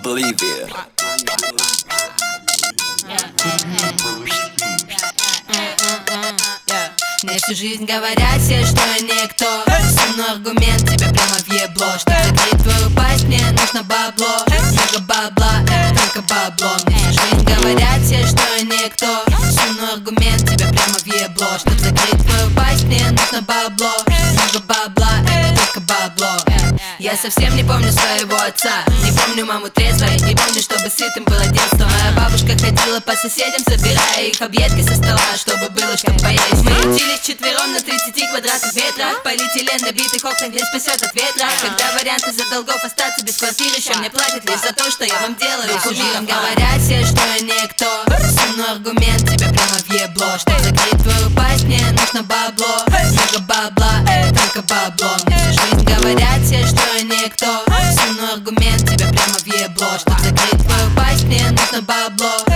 believe it. Мне всю жизнь говорят все, что я никто. Но аргумент тебе прямо в ебло. Чтоб закрыть твою пасть, мне нужно бабло. Много бабла, только бабло. Мне всю жизнь говорят все, что я никто. Но аргумент тебе прямо в ебло. Чтоб закрыть твою пасть, мне нужно бабло. Много бабла, только бабло. Я совсем не помню своего отца, не помню маму трезвой, не помню, чтобы сытым было детство. Моя бабушка ходила по соседям, собирая их объедки со стола, чтобы было что поесть. Мы учились четвером на 30 квадратных метрах, полиэтилен набитых окнах не спасет от ветра. Когда варианты за долгов остаться без квартиры, еще мне платят лишь за то, что я вам делаю кумиром. Говорят все, что я никто, но аргумент тебе прямо в ебло. Чтоб закрыть твою пасть, мне нужно бабло. Много бабла, только бабло. Мне всю жизнь говорят все, что я никто, но аргумент тебе прямо в ебло. Чтоб закрыть твою пасть, мне нужно бабло.